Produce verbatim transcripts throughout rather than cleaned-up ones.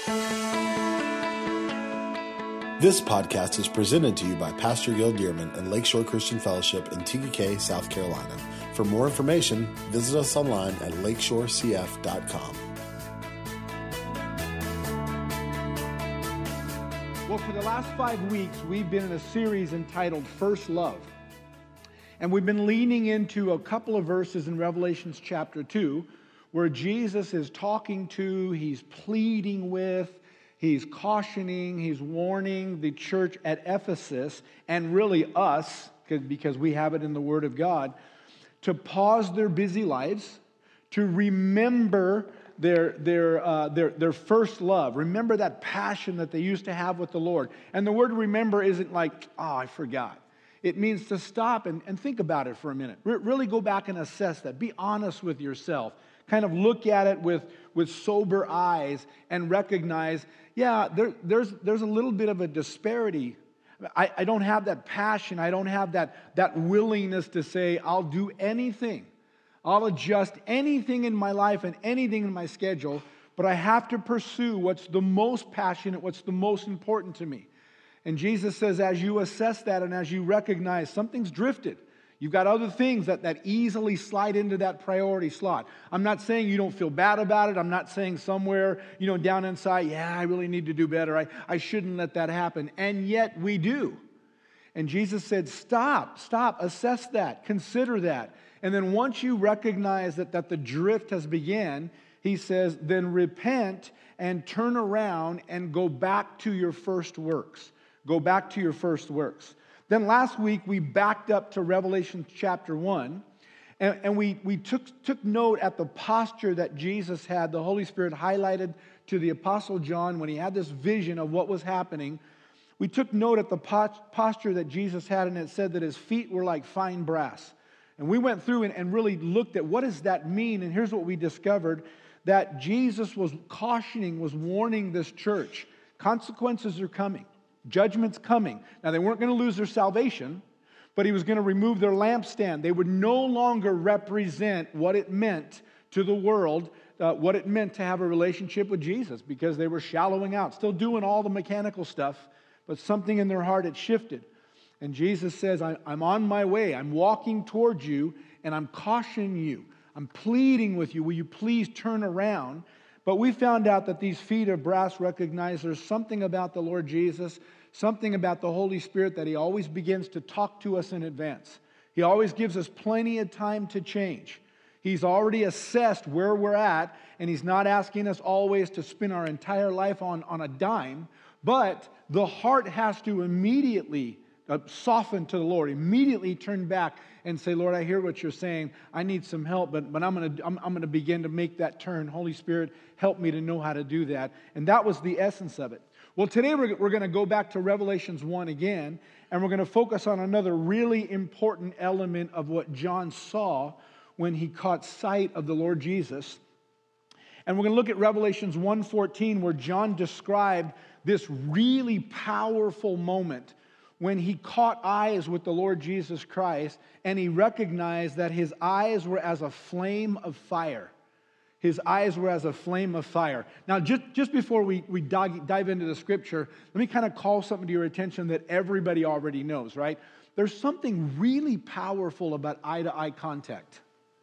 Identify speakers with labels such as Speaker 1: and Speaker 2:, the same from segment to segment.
Speaker 1: This podcast is presented to you by Pastor Gil Dearman and Lakeshore Christian Fellowship in T K K, South Carolina. For more information, visit us online at lakeshore c f dot com.
Speaker 2: Well, for the last five weeks, we've been in a series entitled First Love. And we've been leaning into a couple of verses in Revelations chapter two, where Jesus is talking to, he's pleading with, he's cautioning, he's warning the church at Ephesus, and really us, because we have it in the Word of God, to pause their busy lives, to remember their, their, uh, their, their first love. Remember that passion that they used to have with the Lord. And the word remember isn't like, oh, I forgot. It means to stop and, and think about it for a minute. Re- really go back and assess that. Be honest with yourself. Kind of look at it with, with sober eyes and recognize, yeah, there, there's, there's a little bit of a disparity. I, I don't have that passion. I don't have that, that willingness to say, I'll do anything. I'll adjust anything in my life and anything in my schedule, but I have to pursue what's the most passionate, what's the most important to me. And Jesus says, as you assess that and as you recognize something's drifted, you've got other things that, that easily slide into that priority slot. I'm not saying you don't feel bad about it. I'm not saying somewhere, you know, down inside, yeah, I really need to do better. I, I shouldn't let that happen. And yet we do. And Jesus said, stop, stop, assess that, consider that. And then once you recognize that, that the drift has begun, he says, then repent and turn around and go back to your first works. Go back to your first works. Then last week, we backed up to Revelation chapter one, and, and we, we took, took note at the posture that Jesus had. The Holy Spirit highlighted to the Apostle John when he had this vision of what was happening. We took note at the posture that Jesus had, and it said that his feet were like fine brass. And we went through and, and really looked at what does that mean, and here's what we discovered, that Jesus was cautioning, was warning this church. Consequences are coming. Judgment's coming. Now, they weren't going to lose their salvation, but he was going to remove their lampstand. They would no longer represent what it meant to the world, uh, what it meant to have a relationship with Jesus, because they were shallowing out, still doing all the mechanical stuff, but something in their heart had shifted. And Jesus says, I'm on my way. I'm walking towards you, and I'm cautioning you. I'm pleading with you. Will you please turn around? But we found out that these feet of brass recognize there's something about the Lord Jesus, something about the Holy Spirit that he always begins to talk to us in advance. He always gives us plenty of time to change. He's already assessed where we're at, and he's not asking us always to spend our entire life on, on a dime, but the heart has to immediately uh, soften to the Lord, immediately turn back and say, Lord, I hear what you're saying. I need some help, but, but I'm going to I'm, I'm going to begin to make that turn. Holy Spirit, help me to know how to do that. And that was the essence of it. Well, today we're, we're going to go back to Revelations one again, and we're going to focus on another really important element of what John saw when he caught sight of the Lord Jesus. And we're going to look at Revelations one fourteen, where John described this really powerful moment when he caught eyes with the Lord Jesus Christ, and he recognized that his eyes were as a flame of fire. His eyes were as a flame of fire. Now, just, just before we, we dive, dive into the scripture, let me kind of call something to your attention that everybody already knows, right? There's something really powerful about eye-to-eye contact.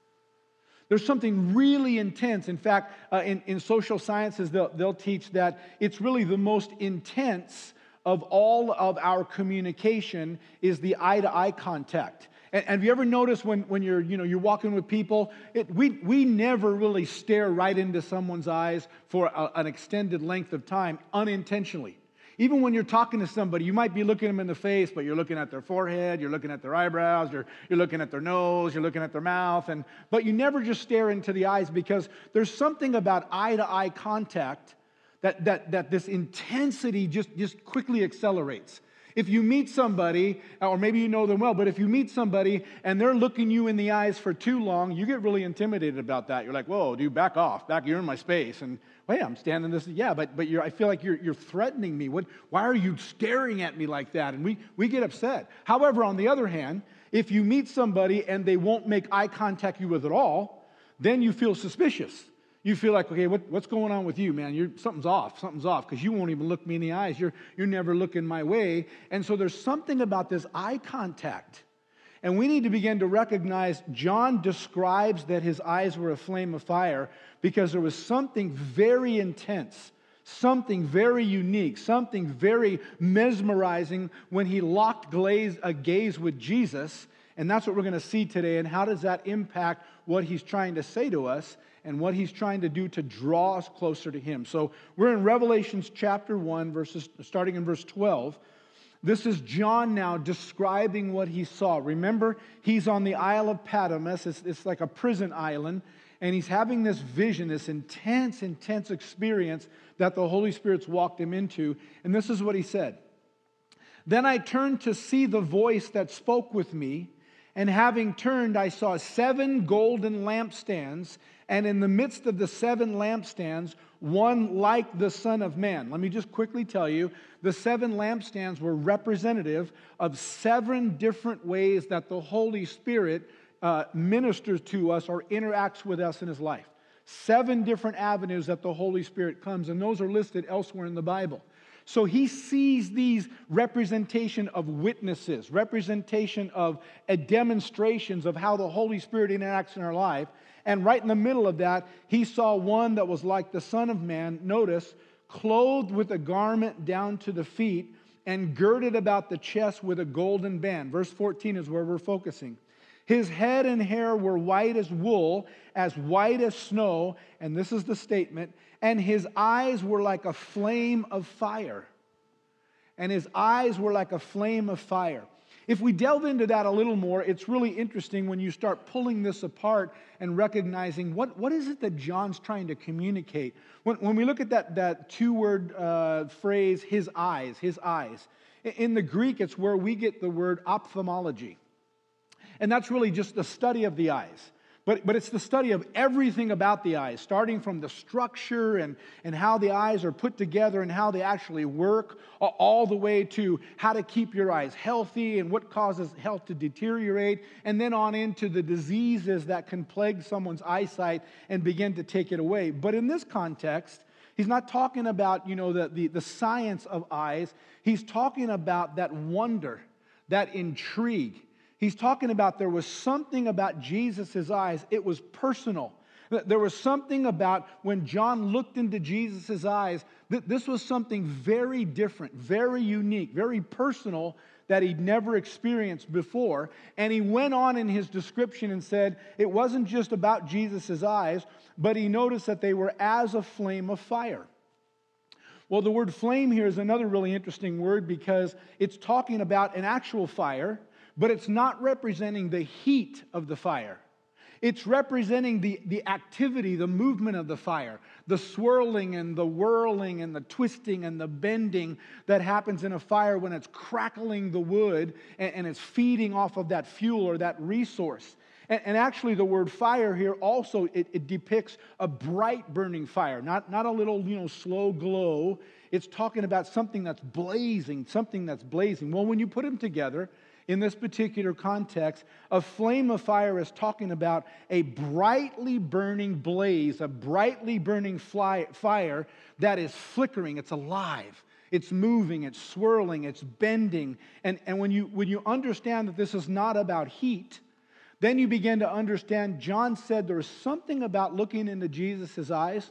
Speaker 2: There's something really intense. In fact, uh, in, in social sciences, they'll, they'll teach that it's really the most intense of all of our communication is the eye-to-eye contact. And, and have you ever noticed when, when you're, you know, you're walking with people, it, we, we never really stare right into someone's eyes for a, an extended length of time unintentionally. Even when you're talking to somebody, you might be looking them in the face, but you're looking at their forehead, you're looking at their eyebrows, you're, you're looking at their nose, you're looking at their mouth, and but you never just stare into the eyes, because there's something about eye-to-eye contact that, that, that this intensity just, just quickly accelerates. If you meet somebody, or maybe you know them well, but if you meet somebody and they're looking you in the eyes for too long, you get really intimidated about that. You're like, whoa, dude, back off. Back, you're in my space. And, wait, I'm standing this. Yeah, but but you're, I feel like you're, you're threatening me. What, why are you staring at me like that? And we, we get upset. However, on the other hand, if you meet somebody and they won't make eye contact you with at all, then you feel suspicious. You feel like, okay, what, what's going on with you, man? You're, something's off, something's off, because you won't even look me in the eyes. You're, you're never looking my way. And so there's something about this eye contact. And we need to begin to recognize John describes that his eyes were a flame of fire because there was something very intense, something very unique, something very mesmerizing when he locked glaze, a gaze with Jesus. And that's what we're going to see today. And how does that impact what he's trying to say to us and what he's trying to do to draw us closer to him? So we're in Revelations chapter one, verses starting in verse twelve. This is John now describing what he saw. Remember, he's on the Isle of Patmos. It's, it's like a prison island. And he's having this vision, this intense, intense experience that the Holy Spirit's walked him into. And this is what he said. Then I turned to see the voice that spoke with me. And having turned, I saw seven golden lampstands. And in the midst of the seven lampstands, one like the Son of Man. Let me just quickly tell you, the seven lampstands were representative of seven different ways that the Holy Spirit uh, ministers to us or interacts with us in His life. Seven different avenues that the Holy Spirit comes, and those are listed elsewhere in the Bible. So he sees these representation of witnesses, representation of uh, demonstrations of how the Holy Spirit interacts in our life. And right in the middle of that, he saw one that was like the Son of Man, notice, clothed with a garment down to the feet and girded about the chest with a golden band. Verse fourteen is where we're focusing. His head and hair were white as wool, as white as snow, and this is the statement, and his eyes were like a flame of fire. And his eyes were like a flame of fire. If we delve into that a little more, it's really interesting when you start pulling this apart and recognizing what, what is it that John's trying to communicate. When, when we look at that, that two-word uh, phrase, his eyes, his eyes, in the Greek, it's where we get the word ophthalmology. And that's really just the study of the eyes. But, but it's the study of everything about the eyes, starting from the structure and, and how the eyes are put together and how they actually work, all the way to how to keep your eyes healthy and what causes health to deteriorate, and then on into the diseases that can plague someone's eyesight and begin to take it away. But in this context, he's not talking about, you know, the, the, the science of eyes. He's talking about that wonder, that intrigue. He's talking about there was something about Jesus' eyes. It was personal. There was something about when John looked into Jesus' eyes, that this was something very different, very unique, very personal that he'd never experienced before. And he went on in his description and said it wasn't just about Jesus' eyes, but he noticed that they were as a flame of fire. Well, the word flame here is another really interesting word because it's talking about an actual fire, but it's not representing the heat of the fire. It's representing the, the activity, the movement of the fire, the swirling and the whirling and the twisting and the bending that happens in a fire when it's crackling the wood and, and it's feeding off of that fuel or that resource. And, and actually the word fire here also, it, it depicts a bright burning fire, not, not a little, you know, slow glow. It's talking about something that's blazing, something that's blazing. Well, when you put them together, in this particular context, a flame of fire is talking about a brightly burning blaze, a brightly burning fly, fire that is flickering. It's alive. It's moving. It's swirling. It's bending. And, and when you, when you understand that this is not about heat, then you begin to understand, John said there was something about looking into Jesus' eyes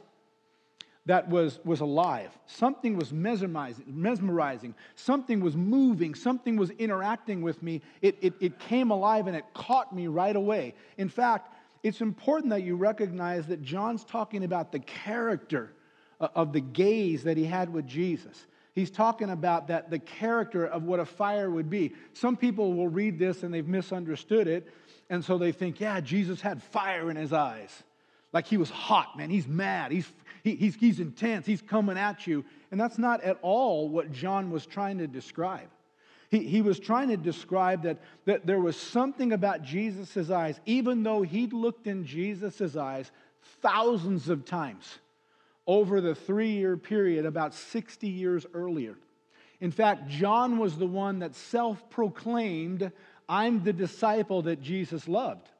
Speaker 2: that was, was alive. Something was mesmerizing, mesmerizing. Something was moving. Something was interacting with me. It, it, it came alive and it caught me right away. In fact, it's important that you recognize that John's talking about the character of the gaze that he had with Jesus. He's talking about that the character of what a fire would be. Some people will read this and they've misunderstood it, and so they think, yeah, Jesus had fire in his eyes. Like he was hot, man. He's mad. He's, he, he's, he's intense. He's coming at you. And that's not at all what John was trying to describe. He, he was trying to describe that, that there was something about Jesus' eyes, even though he'd looked in Jesus' eyes thousands of times over the three-year period, about sixty years earlier. In fact, John was the one that self-proclaimed, I'm the disciple that Jesus loved.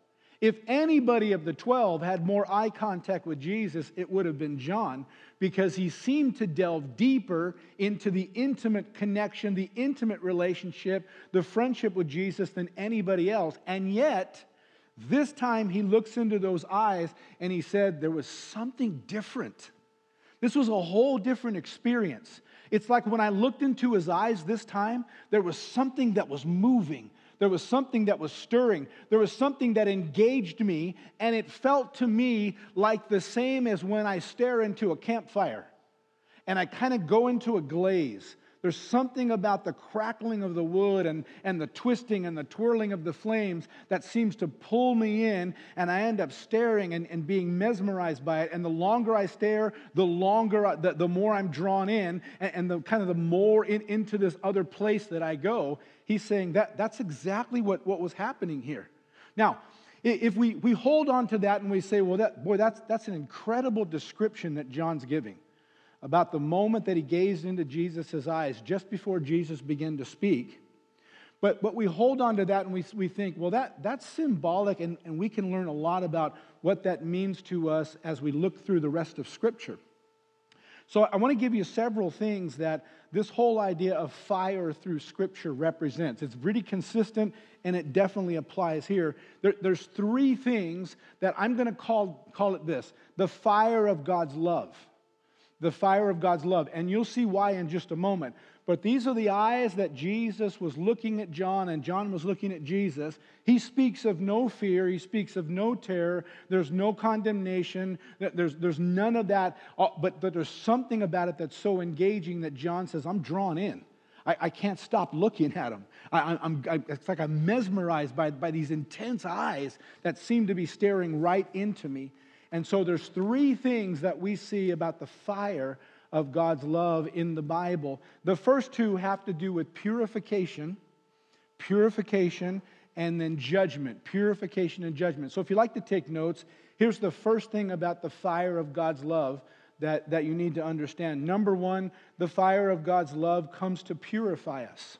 Speaker 2: If anybody of the twelve had more eye contact with Jesus, it would have been John, because he seemed to delve deeper into the intimate connection, the intimate relationship, the friendship with Jesus than anybody else. And yet, this time he looks into those eyes and he said there was something different. This was a whole different experience. It's like when I looked into his eyes this time, there was something that was moving. There was something that was stirring. There was something that engaged me, and it felt to me like the same as when I stare into a campfire and I kind of go into a glaze. There's something about the crackling of the wood and, and the twisting and the twirling of the flames that seems to pull me in, and I end up staring and, and being mesmerized by it. And the longer I stare, the longer, I, the, the more I'm drawn in, and, and the kind of the more in, into this other place that I go. He's saying that that's exactly what, what was happening here. Now, if we, we hold on to that and we say, well, that boy, that's, that's an incredible description that John's giving about the moment that he gazed into Jesus' eyes just before Jesus began to speak. But, but we hold on to that and we, we think, well, that, that's symbolic, and, and we can learn a lot about what that means to us as we look through the rest of Scripture. So I want to give you several things that this whole idea of fire through Scripture represents. It's pretty consistent, and it definitely applies here. There, there's three things that I'm going to call, call it this: the fire of God's love. The fire of God's love. And you'll see why in just a moment. But these are the eyes that Jesus was looking at John, and John was looking at Jesus. He speaks of no fear. He speaks of no terror. There's no condemnation. There's, there's none of that. But, but there's something about it that's so engaging that John says, I'm drawn in. I, I can't stop looking at him. I, I'm, I, it's like I'm mesmerized by, by these intense eyes that seem to be staring right into me. And so there's three things that we see about the fire of God's love in the Bible. The first two have to do with purification, purification, and then judgment. Purification and judgment. So if you like to take notes, here's the first thing about the fire of God's love that, that you need to understand. Number one, the fire of God's love comes to purify us.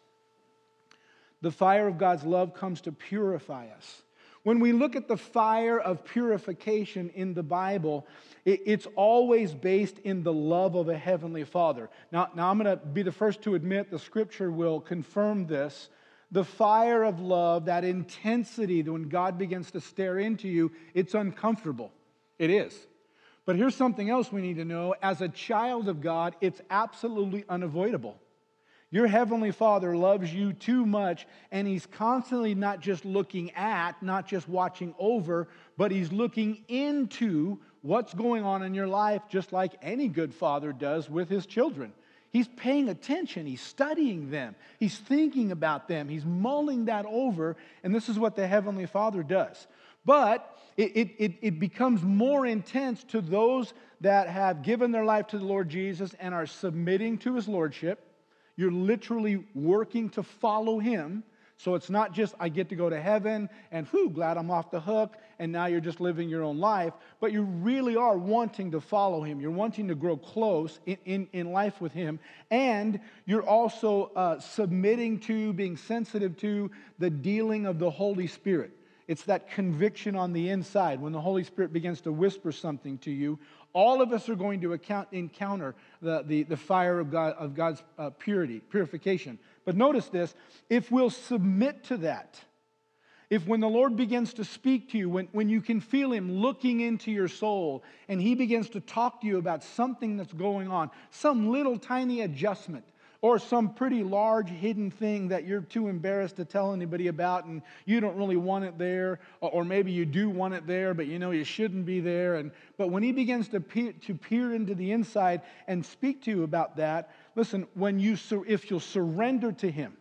Speaker 2: The fire of God's love comes to purify us. When we look at the fire of purification in the Bible, it's always based in the love of a heavenly Father. Now, now I'm going to be the first to admit the Scripture will confirm this. The fire of love, that intensity, that when God begins to stare into you, it's uncomfortable. It is. But here's something else we need to know. As a child of God, it's absolutely unavoidable. Your heavenly Father loves you too much, and He's constantly not just looking at, not just watching over, but He's looking into what's going on in your life, just like any good father does with his children. He's paying attention. He's studying them. He's thinking about them. He's mulling that over, and this is what the heavenly Father does. But it, it, it becomes more intense to those that have given their life to the Lord Jesus and are submitting to His Lordship. You're literally working to follow Him. So it's not just, I get to go to heaven and whew, glad I'm off the hook, and now you're just living your own life. But you really are wanting to follow Him. You're wanting to grow close in, in, in life with Him. And you're also uh, submitting to, being sensitive to the dealing of the Holy Spirit. It's that conviction on the inside. When the Holy Spirit begins to whisper something to you, all of us are going to account, encounter the, the, the fire of, God, of God's uh, purity, purification. But notice this, if we'll submit to that, if when the Lord begins to speak to you, when, when you can feel Him looking into your soul, and He begins to talk to you about something that's going on, some little tiny adjustment, or some pretty large hidden thing that you're too embarrassed to tell anybody about, and you don't really want it there, or maybe you do want it there, but you know you shouldn't be there. And but when He begins to peer, to peer into the inside and speak to you about that, listen, when you if you'll surrender to Him,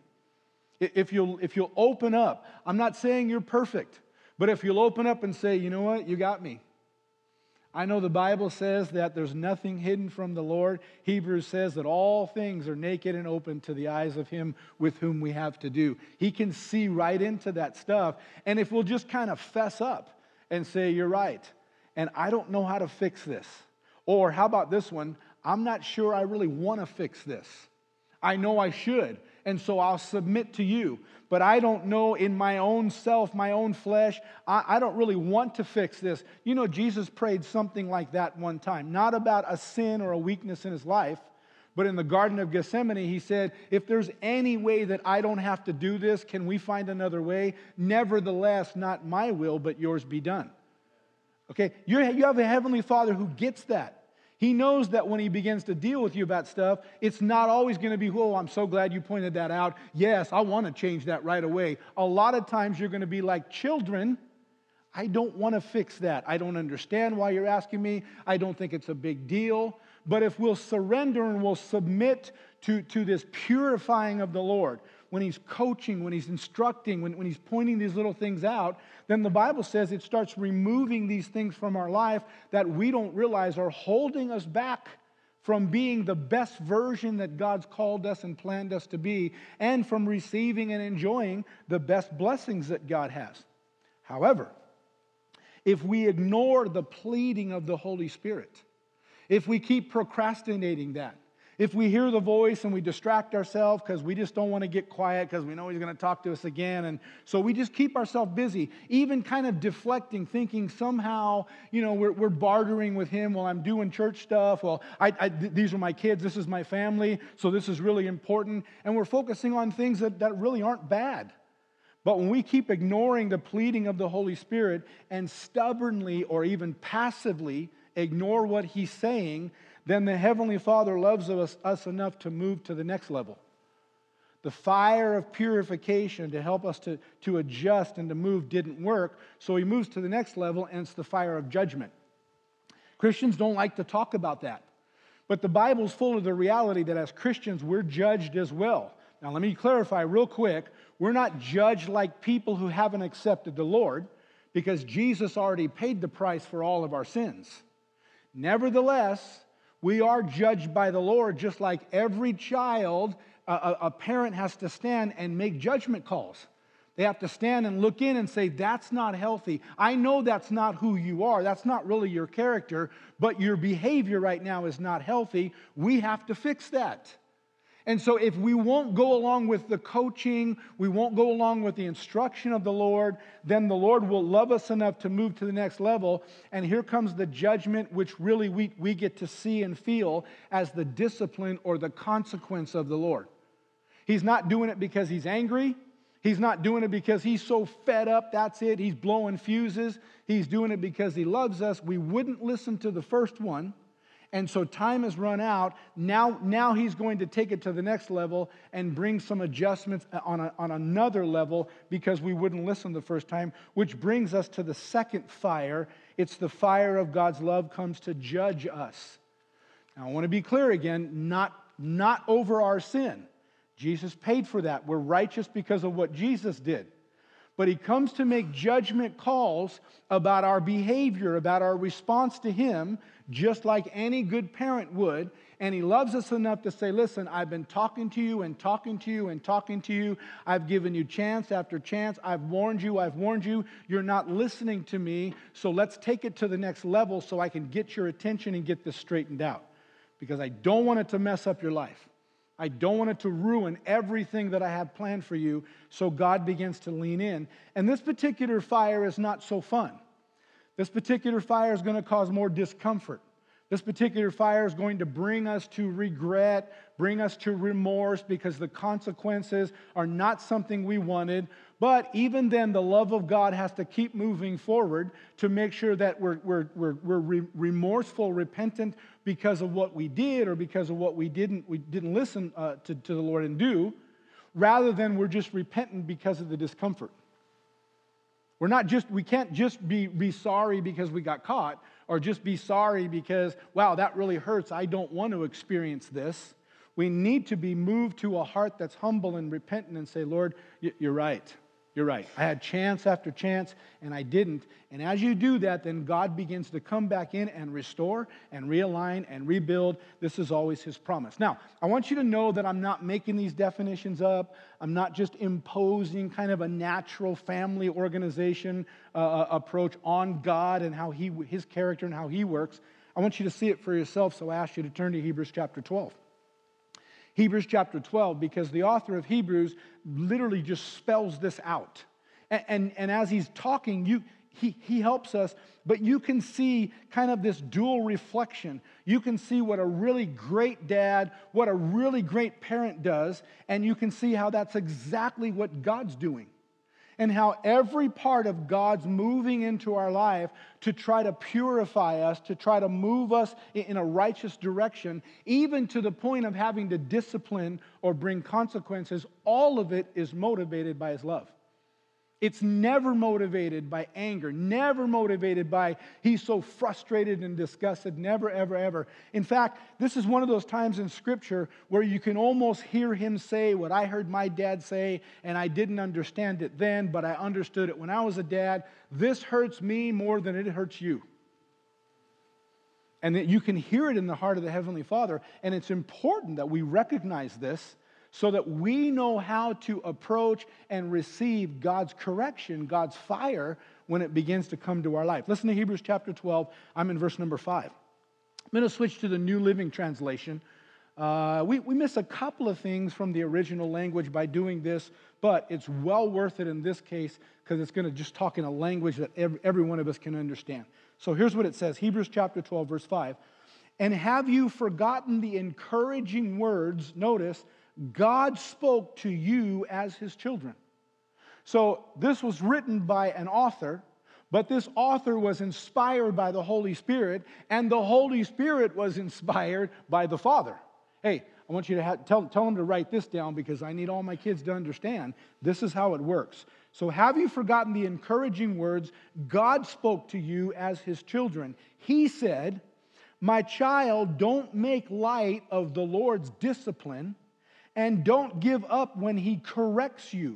Speaker 2: if you'll if you'll open up, I'm not saying you're perfect, but if you'll open up and say, you know what, you got me. I know the Bible says that there's nothing hidden from the Lord. Hebrews says that all things are naked and open to the eyes of Him with whom we have to do. He can see right into that stuff. And if we'll just kind of fess up and say, you're right, and I don't know how to fix this. Or how about this one? I'm not sure I really want to fix this. I know I should, and so I'll submit to you. But I don't know in my own self, my own flesh, I, I don't really want to fix this. You know, Jesus prayed something like that one time, not about a sin or a weakness in his life, but in the Garden of Gethsemane, he said, if there's any way that I don't have to do this, can we find another way? Nevertheless, not my will, but yours be done. Okay, You're, you have a Heavenly Father who gets that. He knows that when he begins to deal with you about stuff, it's not always going to be, oh, I'm so glad you pointed that out. Yes, I want to change that right away. A lot of times you're going to be like children. I don't want to fix that. I don't understand why you're asking me. I don't think it's a big deal. But if we'll surrender and we'll submit to, to this purifying of the Lord, when he's coaching, when he's instructing, when, when he's pointing these little things out, then the Bible says it starts removing these things from our life that we don't realize are holding us back from being the best version that God's called us and planned us to be, and from receiving and enjoying the best blessings that God has. However, if we ignore the pleading of the Holy Spirit, if we keep procrastinating that, if we hear the voice and we distract ourselves because we just don't want to get quiet because we know he's going to talk to us again, and so we just keep ourselves busy, even kind of deflecting, thinking somehow, you know, we're, we're bartering with him while I'm doing church stuff. Well, I, I, these are my kids, this is my family, so this is really important, and we're focusing on things that, that really aren't bad. But when we keep ignoring the pleading of the Holy Spirit and stubbornly or even passively ignore what he's saying, then the Heavenly Father loves us, us enough to move to the next level. The fire of purification to help us to, to adjust and to move didn't work, so he moves to the next level, and it's the fire of judgment. Christians don't like to talk about that, but the Bible's full of the reality that as Christians, we're judged as well. Now, let me clarify real quick. We're not judged like people who haven't accepted the Lord, because Jesus already paid the price for all of our sins. Nevertheless, we are judged by the Lord, just like every child, a, a parent has to stand and make judgment calls. They have to stand and look in and say, that's not healthy. I know that's not who you are. That's not really your character, but your behavior right now is not healthy. We have to fix that. And so if we won't go along with the coaching, we won't go along with the instruction of the Lord, then the Lord will love us enough to move to the next level. And here comes the judgment, which really we, we get to see and feel as the discipline or the consequence of the Lord. He's not doing it because he's angry. He's not doing it because he's so fed up, that's it. He's blowing fuses. He's doing it because he loves us. We wouldn't listen to the first one. And so time has run out. Now, now he's going to take it to the next level and bring some adjustments on, a, on another level because we wouldn't listen the first time, which brings us to the second fire. It's the fire of God's love comes to judge us. Now, I want to be clear again, not, not over our sin. Jesus paid for that. We're righteous because of what Jesus did. But he comes to make judgment calls about our behavior, about our response to him, just like any good parent would. And he loves us enough to say, listen, I've been talking to you and talking to you and talking to you. I've given you chance after chance. I've warned you. I've warned you. You're not listening to me. So let's take it to the next level so I can get your attention and get this straightened out. Because I don't want it to mess up your life. I don't want it to ruin everything that I have planned for you, so God begins to lean in. And this particular fire is not so fun. This particular fire is going to cause more discomfort. This particular fire is going to bring us to regret, bring us to remorse, because the consequences are not something we wanted. But even then, the love of God has to keep moving forward to make sure that we're, we're, we're, we're re- remorseful, repentant because of what we did or because of what we didn't, we didn't listen uh, to, to the Lord and do, rather than we're just repentant because of the discomfort. We're not just, we can't just be, be sorry because we got caught, or just be sorry because, wow, that really hurts. I don't want to experience this. We need to be moved to a heart that's humble and repentant and say, Lord, you're right. You're right. I had chance after chance, and I didn't. And as you do that, then God begins to come back in and restore and realign and rebuild. This is always his promise. Now, I want you to know that I'm not making these definitions up. I'm not just imposing kind of a natural family organization uh, approach on God and how he, his character and how he works. I want you to see it for yourself, so I ask you to turn to Hebrews chapter twelve. Hebrews chapter twelve, because the author of Hebrews literally just spells this out. And, and, and as he's talking, you he, he helps us, but you can see kind of this dual reflection. You can see what a really great dad, what a really great parent does, and you can see how that's exactly what God's doing. And how every part of God's moving into our life to try to purify us, to try to move us in a righteous direction, even to the point of having to discipline or bring consequences, all of it is motivated by His love. It's never motivated by anger, never motivated by he's so frustrated and disgusted, never, ever, ever. In fact, this is one of those times in Scripture where you can almost hear him say what I heard my dad say, and I didn't understand it then, but I understood it when I was a dad. This hurts me more than it hurts you. And that you can hear it in the heart of the Heavenly Father, and it's important that we recognize this, so that we know how to approach and receive God's correction, God's fire, when it begins to come to our life. Listen to Hebrews chapter twelve. I'm in verse number five. I'm going to switch to the New Living Translation. Uh, we, we miss a couple of things from the original language by doing this, but it's well worth it in this case because it's going to just talk in a language that every, every one of us can understand. So here's what it says, Hebrews chapter twelve, verse five. And have you forgotten the encouraging words, notice, God spoke to you as His children. So this was written by an author, but this author was inspired by the Holy Spirit, and the Holy Spirit was inspired by the Father. Hey, I want you to have, tell, tell them to write this down because I need all my kids to understand this is how it works. So have you forgotten the encouraging words God spoke to you as His children? He said, my child, don't make light of the Lord's discipline, and don't give up when He corrects you.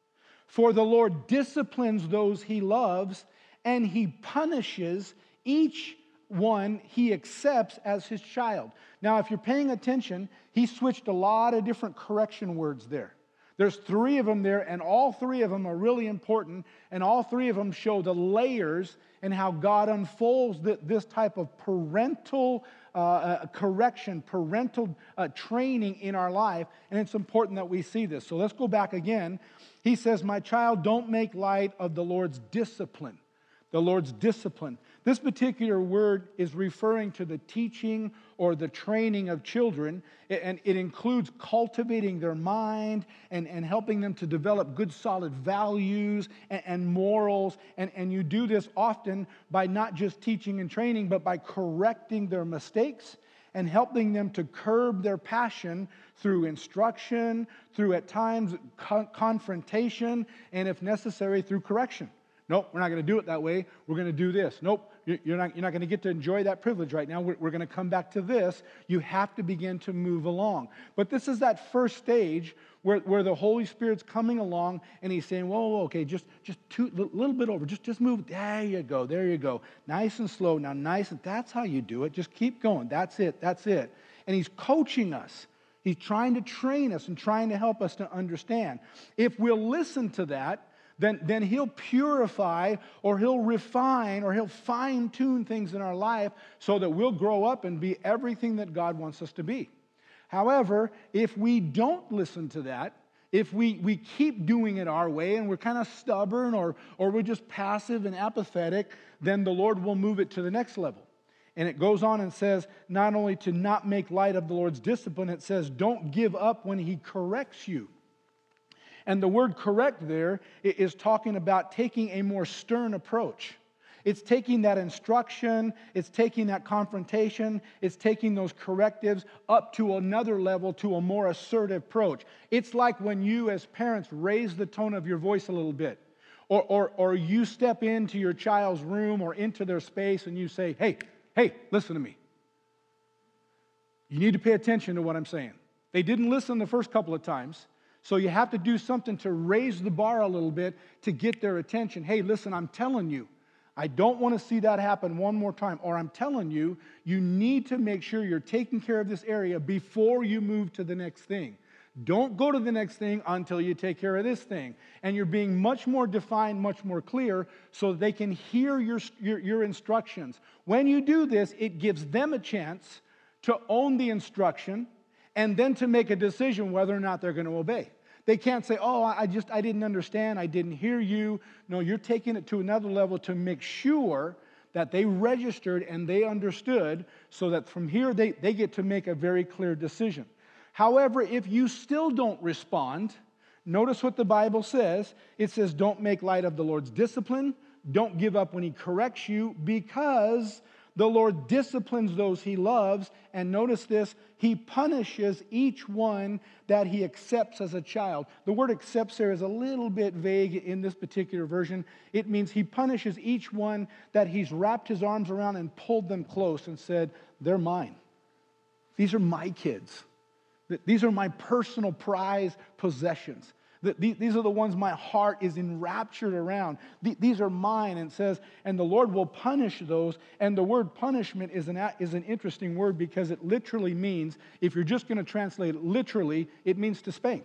Speaker 2: For the Lord disciplines those He loves, and He punishes each one He accepts as His child. Now, if you're paying attention, He switched a lot of different correction words there. There's three of them there, and all three of them are really important, and all three of them show the layers and how God unfolds the, this type of parental uh, uh, correction, parental uh, training in our life, and it's important that we see this. So let's go back again. He says, my child, don't make light of the Lord's discipline. The Lord's discipline. This particular word is referring to the teaching or the training of children, and it includes cultivating their mind and, and helping them to develop good solid values and, and morals. And, and you do this often by not just teaching and training, but by correcting their mistakes and helping them to curb their passion through instruction, through at times co- confrontation, and if necessary, through correction. Nope, we're not going to do it that way. We're going to do this. Nope, you're not, you're not going to get to enjoy that privilege right now. We're, we're going to come back to this. You have to begin to move along. But this is that first stage where, where the Holy Spirit's coming along and He's saying, whoa, whoa, okay, just just a little bit over. Just, just move. There you go. There you go. Nice and slow. Now, nice. And that's how you do it. Just keep going. That's it. That's it. And He's coaching us. He's trying to train us and trying to help us to understand. If we'll listen to that, Then, then He'll purify or He'll refine or He'll fine-tune things in our life so that we'll grow up and be everything that God wants us to be. However, if we don't listen to that, if we, we keep doing it our way and we're kind of stubborn or, or we're just passive and apathetic, then the Lord will move it to the next level. And it goes on and says not only to not make light of the Lord's discipline, it says don't give up when He corrects you. And the word correct there is talking about taking a more stern approach. It's taking that instruction, it's taking that confrontation, it's taking those correctives up to another level, to a more assertive approach. It's like when you as parents raise the tone of your voice a little bit. Or, or, or you step into your child's room or into their space and you say, hey, hey, listen to me. You need to pay attention to what I'm saying. They didn't listen the first couple of times. So you have to do something to raise the bar a little bit to get their attention. Hey, listen, I'm telling you, I don't want to see that happen one more time. Or I'm telling you, you need to make sure you're taking care of this area before you move to the next thing. Don't go to the next thing until you take care of this thing. And you're being much more defined, much more clear, so they can hear your, your, your instructions. When you do this, it gives them a chance to own the instruction and then to make a decision whether or not they're going to obey. They can't say, oh, I just, I didn't understand, I didn't hear you. No, you're taking it to another level to make sure that they registered and they understood, so that from here they, they get to make a very clear decision. However, if you still don't respond, notice what the Bible says. It says, don't make light of the Lord's discipline. Don't give up when He corrects you, because the Lord disciplines those He loves. And notice this, He punishes each one that He accepts as a child. The word accepts there is a little bit vague in this particular version. It means He punishes each one that He's wrapped His arms around and pulled them close and said, they're mine. These are my kids. These are my personal prize possessions. These are the ones my heart is enraptured around. These are mine. And it says, and the Lord will punish those. And the word punishment is an, is an interesting word, because it literally means, if you're just going to translate it literally, it means to spank.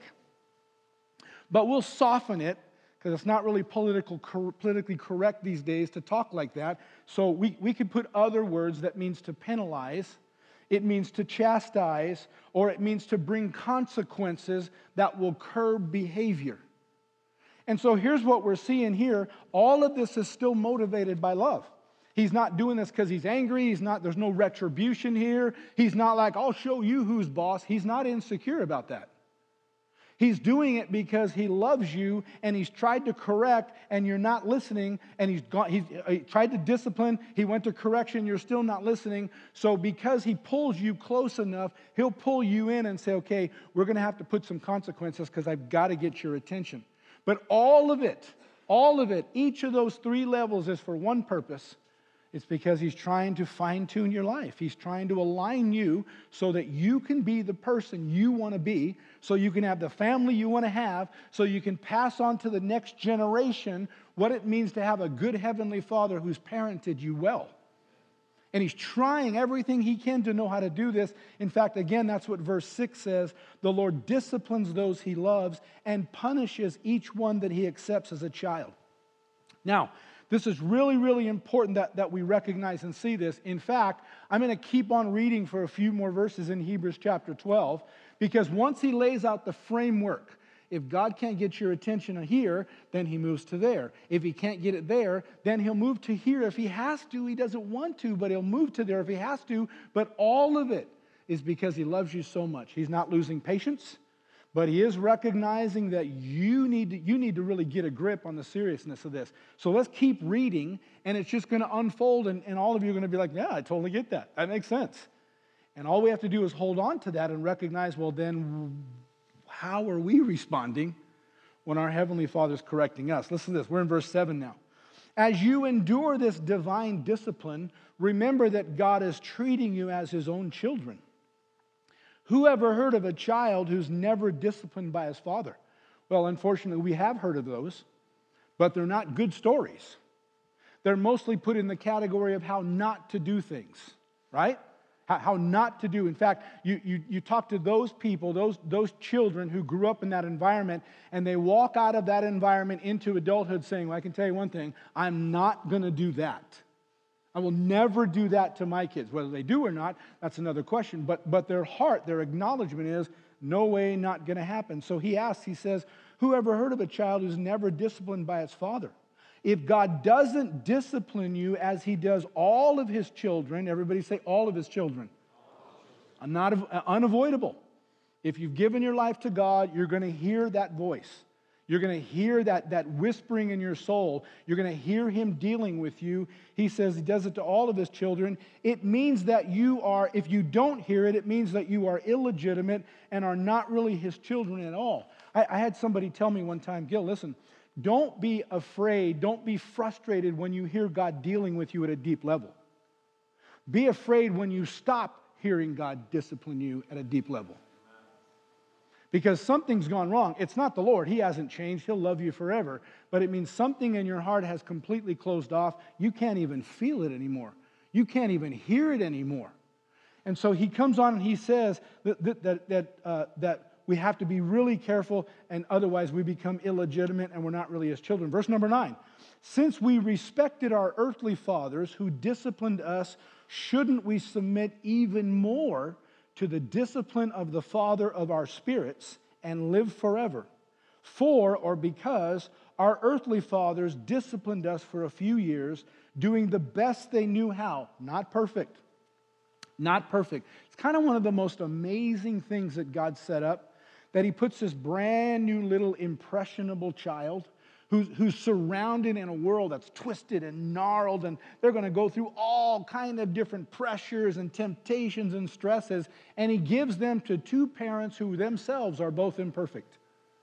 Speaker 2: But we'll soften it, because it's not really political, politically correct these days to talk like that. So we, we could put other words that means to penalize. It means to chastise, or it means to bring consequences that will curb behavior. And so here's what we're seeing here. All of this is still motivated by love. He's not doing this because he's angry. He's not, there's no retribution here. He's not like, I'll show you who's boss. He's not insecure about that. He's doing it because He loves you, and He's tried to correct, and you're not listening, and He's, gone, he's he tried to discipline, He went to correction, you're still not listening. So because He pulls you close enough, He'll pull you in and say, okay, we're going to have to put some consequences because I've got to get your attention. But all of it, all of it, each of those three levels is for one purpose. It's because He's trying to fine-tune your life. He's trying to align you so that you can be the person you want to be, so you can have the family you want to have, so you can pass on to the next generation what it means to have a good Heavenly Father who's parented you well. And He's trying everything He can to know how to do this. In fact, again, that's what verse six says. The Lord disciplines those He loves and punishes each one that He accepts as a child. Now, this is really, really important that, that we recognize and see this. In fact, I'm going to keep on reading for a few more verses in Hebrews chapter twelve, because once He lays out the framework, if God can't get your attention here, then He moves to there. If He can't get it there, then He'll move to here. If He has to, He doesn't want to, but He'll move to there if He has to. But all of it is because He loves you so much. He's not losing patience. But He is recognizing that you need to, you need to really get a grip on the seriousness of this. So let's keep reading, and it's just going to unfold, and, and all of you are going to be like, yeah, I totally get that. That makes sense. And all we have to do is hold on to that and recognize, well, then how are we responding when our Heavenly Father is correcting us? Listen to this. We're in verse seven now. As you endure this divine discipline, remember that God is treating you as His own children. Who ever heard of a child who's never disciplined by his father? Well, unfortunately, we have heard of those, but they're not good stories. They're mostly put in the category of how not to do things, right? How, how not to do. In fact, you, you, you talk to those people, those, those children who grew up in that environment, and they walk out of that environment into adulthood saying, well, I can tell you one thing, I'm not going to do that. I will never do that to my kids. Whether they do or not, that's another question. But, but their heart, their acknowledgement is, no way, not going to happen. So he asks, he says, who ever heard of a child who's never disciplined by his father? If God doesn't discipline you as He does all of His children, everybody say all of His children. Not unavoidable. If you've given your life to God, you're going to hear that voice. You're going to hear that, that whispering in your soul. You're going to hear Him dealing with you. He says He does it to all of His children. It means that you are, if you don't hear it, it means that you are illegitimate and are not really His children at all. I, I had somebody tell me one time, Gil, listen, don't be afraid, don't be frustrated when you hear God dealing with you at a deep level. Be afraid when you stop hearing God discipline you at a deep level. Because something's gone wrong. It's not the Lord. He hasn't changed. He'll love you forever. But it means something in your heart has completely closed off. You can't even feel it anymore. You can't even hear it anymore. And so he comes on and he says that, that, that, that, uh, that we have to be really careful, and otherwise we become illegitimate and we're not really His children. Verse number nine. Since we respected our earthly fathers who disciplined us, shouldn't we submit even more to the discipline of the Father of our spirits and live forever. For, or because, our earthly fathers disciplined us for a few years, doing the best they knew how. Not perfect. Not perfect. It's kind of one of the most amazing things that God set up, that He puts this brand new little impressionable child who's, who's surrounded in a world that's twisted and gnarled, and they're going to go through all kind of different pressures and temptations and stresses, and He gives them to two parents who themselves are both imperfect.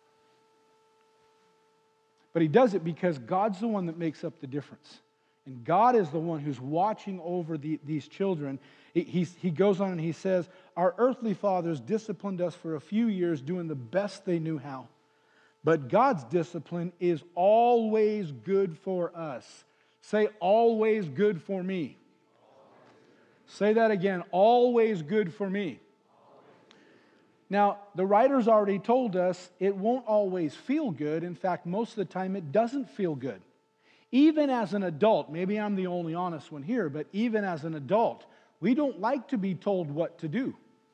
Speaker 2: But He does it because God's the one that makes up the difference. And God is the one who's watching over the, these children. He, he's, he goes on and he says, our earthly fathers disciplined us for a few years doing the best they knew how. But God's discipline is always good for us. Say, always good for me. Say that again, always good for me. Now, the writer's already told us it won't always feel good. In fact, most of the time it doesn't feel good. Even as an adult, maybe I'm the only honest one here, but even as an adult, we don't like to be told what to do.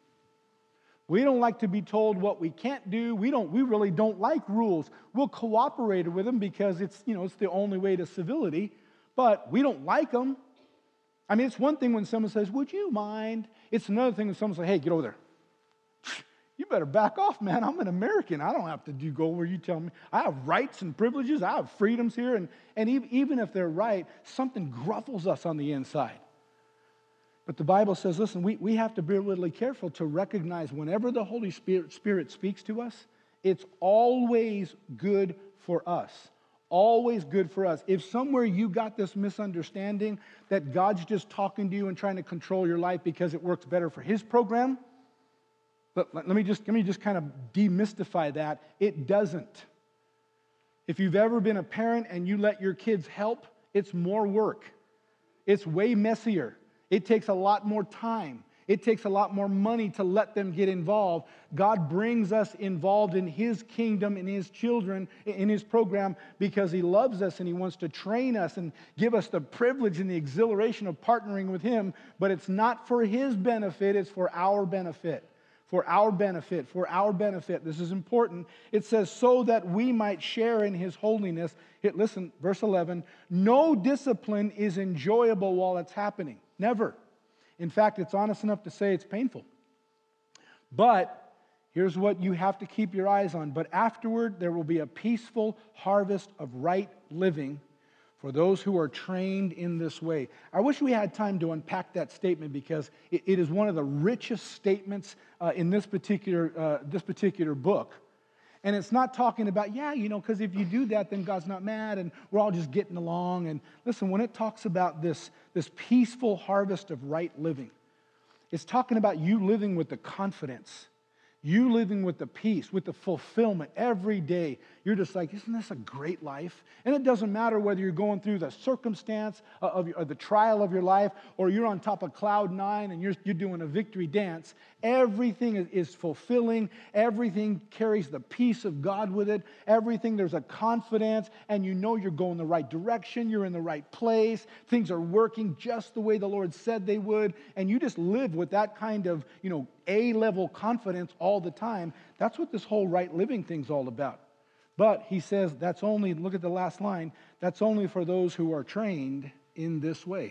Speaker 2: We don't like to be told what we can't do. We don't. We really don't like rules. We'll cooperate with them because it's, you know, it's the only way to civility, but we don't like them. I mean, it's one thing when someone says, would you mind? It's another thing when someone says, hey, get over there. You better back off, man. I'm an American. I don't have to do go where you tell me. I have rights and privileges. I have freedoms here. And, and even if they're right, something gruffles us on the inside. But the Bible says, listen, we, we have to be really careful to recognize whenever the Holy Spirit, Spirit speaks to us, it's always good for us. Always good for us. If somewhere you got this misunderstanding that God's just talking to you and trying to control your life because it works better for His program, But let me just let me just kind of demystify that. It doesn't. If you've ever been a parent and you let your kids help, it's more work. It's way messier. It takes a lot more time. It takes a lot more money to let them get involved. God brings us involved in His kingdom, in His children, in His program, because He loves us and He wants to train us and give us the privilege and the exhilaration of partnering with Him. But it's not for His benefit, it's for our benefit. For our benefit, for our benefit. This is important. It says, so that we might share in His holiness. Hit, listen, verse eleven. No discipline is enjoyable while it's happening. Never. In fact, it's honest enough to say it's painful. But here's what you have to keep your eyes on. But afterward, there will be a peaceful harvest of right living for those who are trained in this way. I wish we had time to unpack that statement because it, it is one of the richest statements uh, in this particular, uh, this particular book. And it's not talking about, yeah, you know, because if you do that, then God's not mad and we're all just getting along. And listen, when it talks about this, this peaceful harvest of right living, it's talking about you living with the confidence, you living with the peace, with the fulfillment every day. You're just like, isn't this a great life? And it doesn't matter whether you're going through the circumstance of, your, of the trial of your life or you're on top of cloud nine and you're, you're doing a victory dance. Everything is, is fulfilling. Everything carries the peace of God with it. Everything, there's a confidence and you know you're going the right direction. You're in the right place. Things are working just the way the Lord said they would. And you just live with that kind of, you know, A-level confidence all the time. That's what this whole right living thing's all about. But he says that's only, look at the last line, that's only for those who are trained in this way.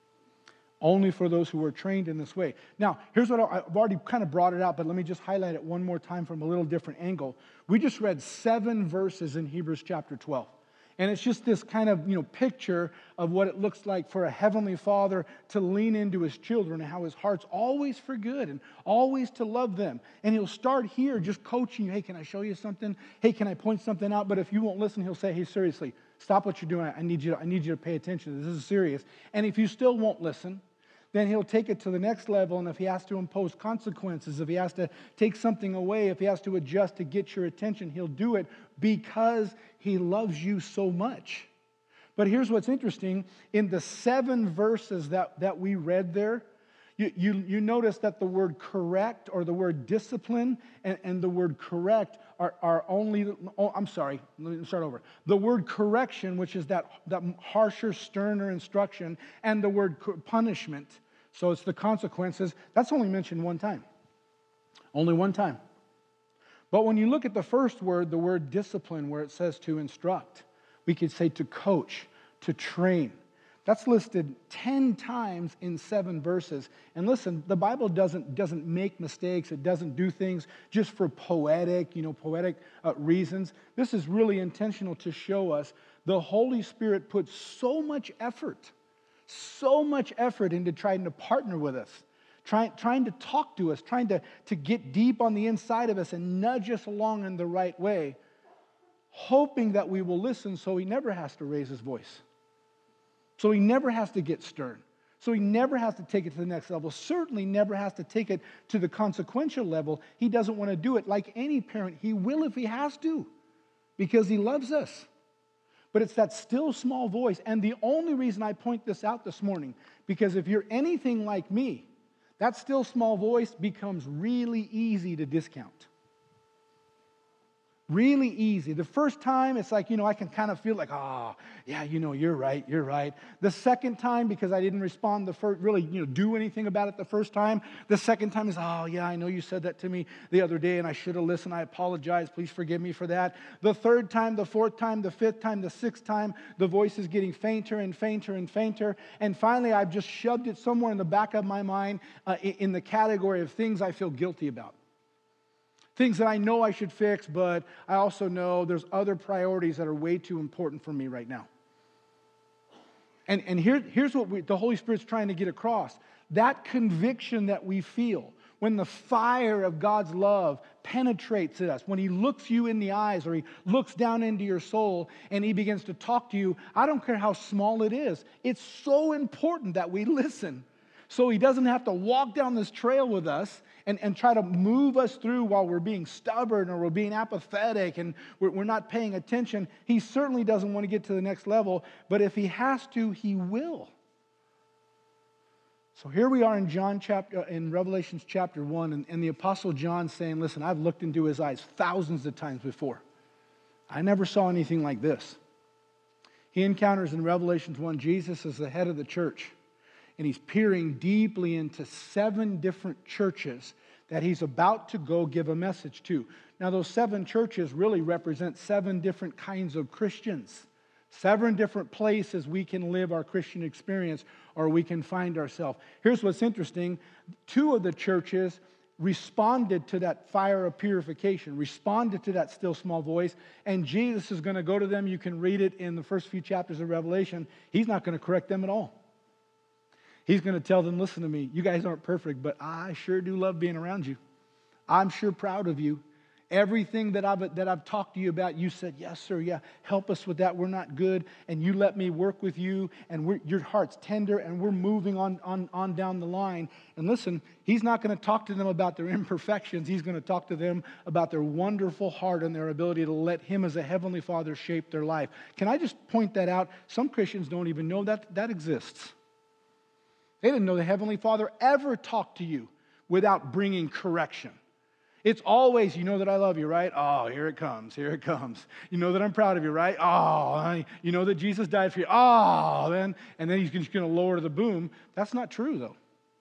Speaker 2: Only for those who are trained in this way. Now, here's what I, I've already kind of brought it out, but let me just highlight it one more time from a little different angle. We just read seven verses in Hebrews chapter twelve. And it's just this kind of, you know, picture of what it looks like for a heavenly Father to lean into His children and how His heart's always for good and always to love them. And He'll start here just coaching you. Hey, can I show you something? Hey, can I point something out? But if you won't listen, He'll say, hey, seriously, stop what you're doing. I need you to, I need you to pay attention. This is serious. And if you still won't listen, then He'll take it to the next level, and if He has to impose consequences, if He has to take something away, if He has to adjust to get your attention, He'll do it because He loves you so much. But here's what's interesting. In the seven verses that, that we read there, you, you, you notice that the word correct or the word discipline and, and the word correct are, are only, oh, I'm sorry, let me start over. The word correction, which is that, that harsher, sterner instruction, and the word punishment, so it's the consequences, that's only mentioned one time. Only one time. But when you look at the first word, the word discipline, where it says to instruct, we could say to coach, to train. That's listed ten times in seven verses. And listen, the Bible doesn't, doesn't make mistakes. It doesn't do things just for poetic, you know, poetic uh, reasons. This is really intentional to show us the Holy Spirit puts so much effort, so much effort into trying to partner with us, trying, trying to talk to us, trying to, to get deep on the inside of us and nudge us along in the right way, hoping that we will listen so he never has to raise his voice. So he never has to get stern. So he never has to take it to the next level. Certainly never has to take it to the consequential level. He doesn't want to do it. Like any parent, he will if he has to, because he loves us. But it's that still small voice. And the only reason I point this out this morning, because if you're anything like me, that still small voice becomes really easy to discount. Really easy. The first time, it's like, you know, I can kind of feel like, oh, yeah, you know, you're right, you're right. The second time, because I didn't respond the first, really, you know, do anything about it the first time, the second time is, oh, yeah, I know you said that to me the other day, and I should have listened. I apologize. Please forgive me for that. The third time, the fourth time, the fifth time, the sixth time, the voice is getting fainter and fainter and fainter, and finally, I've just shoved it somewhere in the back of my mind uh, in the category of things I feel guilty about. Things that I know I should fix, but I also know there's other priorities that are way too important for me right now. And, and here, here's what we, the Holy Spirit's trying to get across. That conviction that we feel when the fire of God's love penetrates at us, when he looks you in the eyes or he looks down into your soul and he begins to talk to you, I don't care how small it is. It's so important that we listen. So he doesn't have to walk down this trail with us and, and try to move us through while we're being stubborn or we're being apathetic and we're, we're not paying attention. He certainly doesn't want to get to the next level, but if he has to, he will. So here we are in John chapter, in Revelation chapter one, and, and the Apostle John saying, listen, I've looked into his eyes thousands of times before. I never saw anything like this. He encounters in Revelation one, Jesus as the head of the church. And he's peering deeply into seven different churches that he's about to go give a message to. Now, those seven churches really represent seven different kinds of Christians. Seven different places we can live our Christian experience or we can find ourselves. Here's what's interesting. Two of the churches responded to that fire of purification, responded to that still small voice, and Jesus is going to go to them. You can read it in the first few chapters of Revelation. He's not going to correct them at all. He's going to tell them, listen to me, you guys aren't perfect, but I sure do love being around you. I'm sure proud of you. Everything that I've, that I've talked to you about, you said, yes, sir, yeah, help us with that. We're not good. And you let me work with you, and we're, your heart's tender, and we're moving on, on, on down the line. And listen, he's not going to talk to them about their imperfections. He's going to talk to them about their wonderful heart and their ability to let him as a heavenly Father shape their life. Can I just point that out? Some Christians don't even know that that exists. They didn't know the Heavenly Father ever talked to you without bringing correction. It's always, you know that I love you, right? Oh, here it comes, here it comes. You know that I'm proud of you, right? Oh, you know that Jesus died for you. Oh, then, and then he's just going to lower the boom. That's not true, though.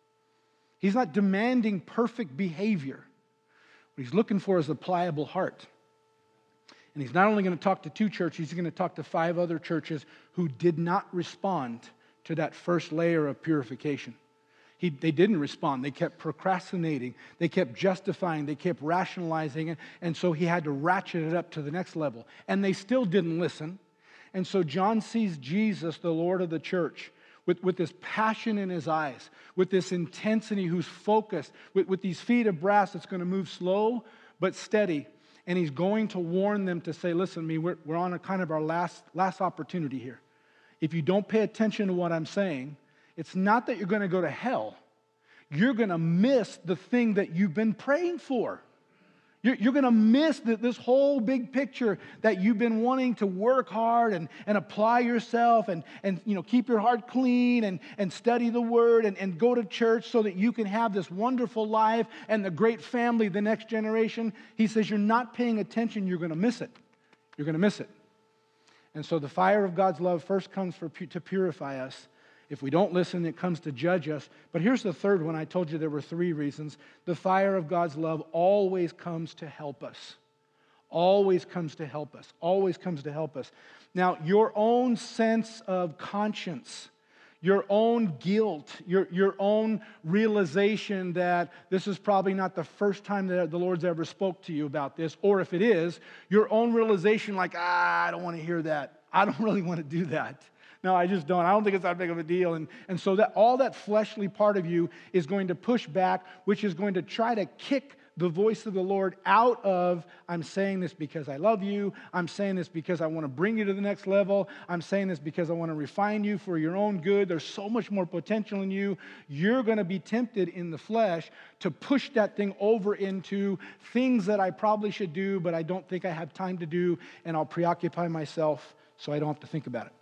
Speaker 2: He's not demanding perfect behavior. What he's looking for is a pliable heart. And he's not only going to talk to two churches, he's going to talk to five other churches who did not respond to that first layer of purification. He, they didn't respond. They kept procrastinating. They kept justifying. They kept rationalizing it. And so he had to ratchet it up to the next level. And they still didn't listen. And so John sees Jesus, the Lord of the church, with, with this passion in his eyes, with this intensity, who's focused, with, with these feet of brass that's going to move slow but steady. And he's going to warn them to say, listen to me, we're, we're on a kind of our last, last opportunity here. If you don't pay attention to what I'm saying, it's not that you're going to go to hell. You're going to miss the thing that you've been praying for. You're, you're going to miss the, this whole big picture that you've been wanting to work hard and, and apply yourself and, and you know, keep your heart clean and, and study the Word and, and go to church so that you can have this wonderful life and the great family, the next generation. He says, you're not paying attention. You're going to miss it. You're going to miss it. And so the fire of God's love first comes for, to purify us. If we don't listen, it comes to judge us. But here's the third one. I told you there were three reasons. The fire of God's love always comes to help us. Always comes to help us. Always comes to help us. Now, your own sense of conscience, your own guilt, your, your own realization that this is probably not the first time that the Lord's ever spoke to you about this, or if it is, your own realization like, ah, I don't want to hear that. I don't really want to do that. No, I just don't. I don't think it's that big of a deal. And, and so that all that fleshly part of you is going to push back, which is going to try to kick the voice of the Lord out of, I'm saying this because I love you. I'm saying this because I want to bring you to the next level. I'm saying this because I want to refine you for your own good. There's so much more potential in you. You're going to be tempted in the flesh to push that thing over into things that I probably should do, but I don't think I have time to do, and I'll preoccupy myself so I don't have to think about it.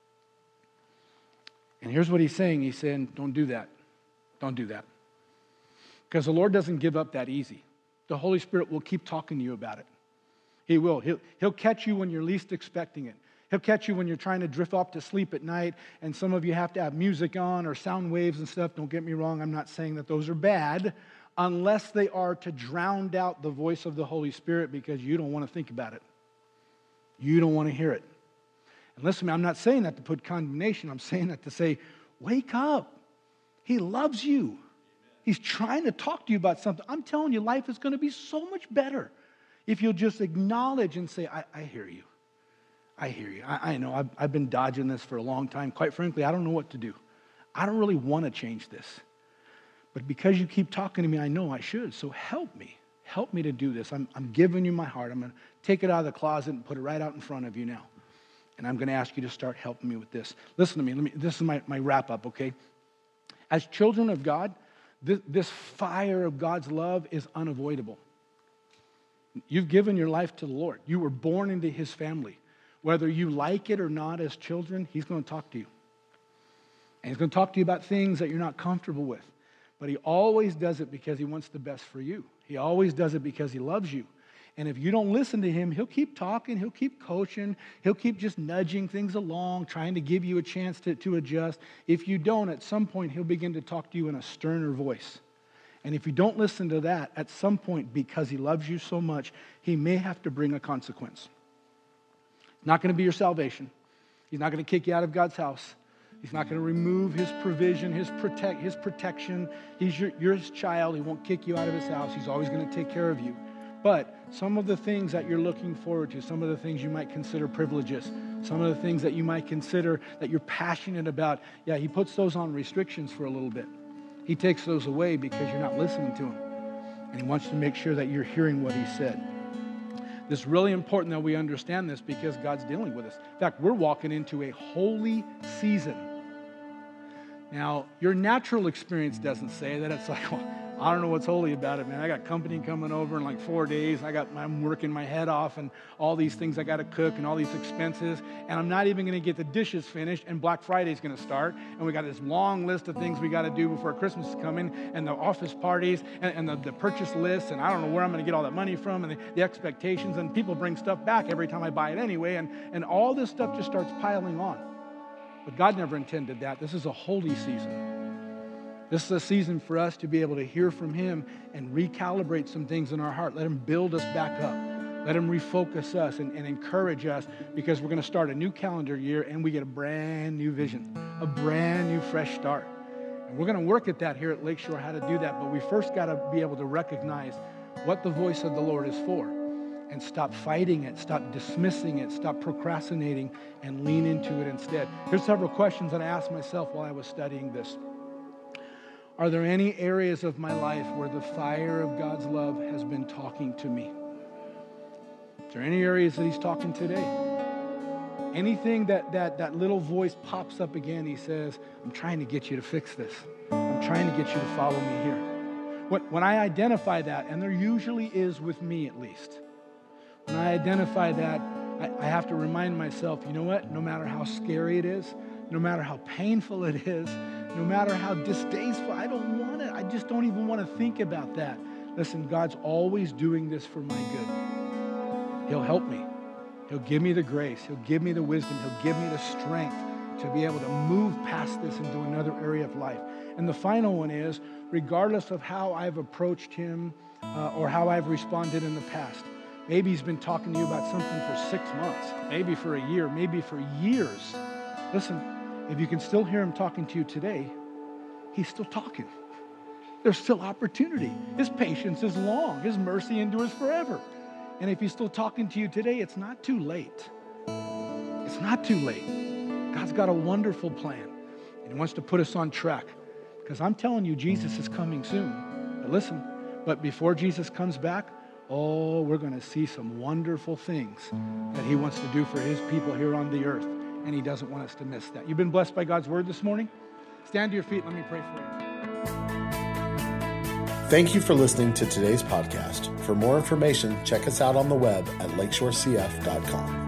Speaker 2: And here's what he's saying. He's saying, don't do that. Don't do that. Because the Lord doesn't give up that easy. The Holy Spirit will keep talking to you about it. He will. He'll, he'll catch you when you're least expecting it. He'll catch you when you're trying to drift off to sleep at night, and some of you have to have music on or sound waves and stuff. Don't get me wrong. I'm not saying that those are bad, unless they are to drown out the voice of the Holy Spirit because you don't want to think about it. You don't want to hear it. And listen, I'm not saying that to put condemnation. I'm saying that to say, wake up. He loves you. He's trying to talk to you about something. I'm telling you, life is going to be so much better if you'll just acknowledge and say, I, I hear you. I hear you. I, I know. I've, I've been dodging this for a long time. Quite frankly, I don't know what to do. I don't really want to change this. But because you keep talking to me, I know I should. So help me. Help me to do this. I'm, I'm giving you my heart. I'm going to take it out of the closet and put it right out in front of you now. And I'm going to ask you to start helping me with this. Listen to me. Let me. This is my, my wrap up, okay? As children of God, this, this fire of God's love is unavoidable. You've given your life to the Lord. You were born into His family. Whether you like it or not as children, He's going to talk to you. And He's going to talk to you about things that you're not comfortable with. But He always does it because He wants the best for you. He always does it because He loves you. And if you don't listen to Him, He'll keep talking, He'll keep coaching, He'll keep just nudging things along, trying to give you a chance to, to adjust. If you don't, at some point, He'll begin to talk to you in a sterner voice. And if you don't listen to that, at some point, because He loves you so much, He may have to bring a consequence. It's not going to be your salvation. He's not going to kick you out of God's house. He's not going to remove His provision, His protect, His protection. He's your, you're His child. He won't kick you out of His house. He's always going to take care of you. But some of the things that you're looking forward to, some of the things you might consider privileges, some of the things that you might consider that you're passionate about, yeah, He puts those on restrictions for a little bit. He takes those away because you're not listening to Him. And He wants to make sure that you're hearing what He said. It's really important that we understand this because God's dealing with us. In fact, we're walking into a holy season. Now, your natural experience doesn't say that. It's like, well, I don't know what's holy about it, man. I got company coming over in like four days. I got, I'm working my head off and all these things I got to cook and all these expenses. And I'm not even going to get the dishes finished. And Black Friday's going to start. And we got this long list of things we got to do before Christmas is coming. And the office parties and, and the, the purchase lists. And I don't know where I'm going to get all that money from. And the, the expectations. And people bring stuff back every time I buy it anyway. And, and all this stuff just starts piling on. But God never intended that. This is a holy season. This is a season for us to be able to hear from Him and recalibrate some things in our heart. Let Him build us back up. Let Him refocus us and, and encourage us because we're going to start a new calendar year and we get a brand new vision, a brand new fresh start. And we're going to work at that here at Lakeshore, how to do that. But we first got to be able to recognize what the voice of the Lord is for and stop fighting it, stop dismissing it, stop procrastinating, and lean into it instead. Here's several questions that I asked myself while I was studying this. Are there any areas of my life where the fire of God's love has been talking to me? Is there any areas that He's talking today? Anything that, that, that little voice pops up again, He says, I'm trying to get you to fix this. I'm trying to get you to follow me here. When, when I identify that, and there usually is with me at least, when I identify that, I, I have to remind myself, you know what? No matter how scary it is, no matter how painful it is, no matter how distasteful, I don't want it. I just don't even want to think about that. Listen, God's always doing this for my good. He'll help me. He'll give me the grace. He'll give me the wisdom. He'll give me the strength to be able to move past this into another area of life. And the final one is, regardless of how I've approached him uh, or how I've responded in the past, maybe he's been talking to you about something for six months, maybe for a year, maybe for years. Listen, if you can still hear him talking to you today, he's still talking. There's still opportunity. His patience is long. His mercy endures forever. And if he's still talking to you today, it's not too late. It's not too late. God's got a wonderful plan, and he wants to put us on track. Because I'm telling you, Jesus is coming soon. But listen, but before Jesus comes back, oh, we're going to see some wonderful things that he wants to do for his people here on the earth, and he doesn't want us to miss that. You've been blessed by God's word this morning? Stand to your feet. Let me pray for you.
Speaker 1: Thank you for listening to today's podcast. For more information, check us out on the web at lakeshore c f dot com.